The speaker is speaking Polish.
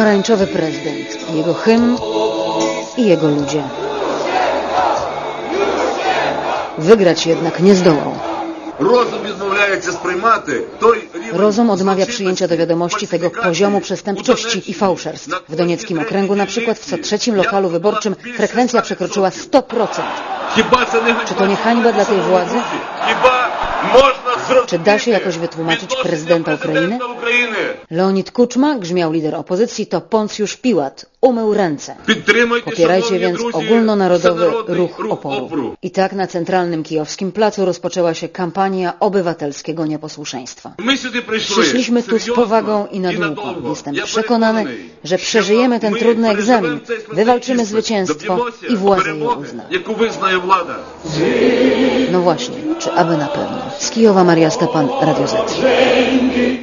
pomarańczowy prezydent, jego hymn i jego ludzie. Wygrać jednak nie zdołał. Rozum odmawia przyjęcia do wiadomości tego poziomu przestępczości i fałszerstw. W Donieckim Okręgu na przykład w co trzecim lokalu wyborczym frekwencja przekroczyła 100%. Czy to nie hańba dla tej władzy? Czy da się jakoś wytłumaczyć prezydenta Ukrainy? Leonid Kuczma, grzmiał lider opozycji, to Poncjusz Piłat. Umył ręce. Popierajcie więc ogólnonarodowy ruch oporu. I tak na centralnym kijowskim placu rozpoczęła się kampania obywatelskiego nieposłuszeństwa. Przyszliśmy tu z powagą i na długo. Jestem przekonany, że przeżyjemy ten trudny egzamin, wywalczymy zwycięstwo i władza je uzna. No właśnie, czy aby na pewno. Z Kijowa Maria Stepan, Radio Z.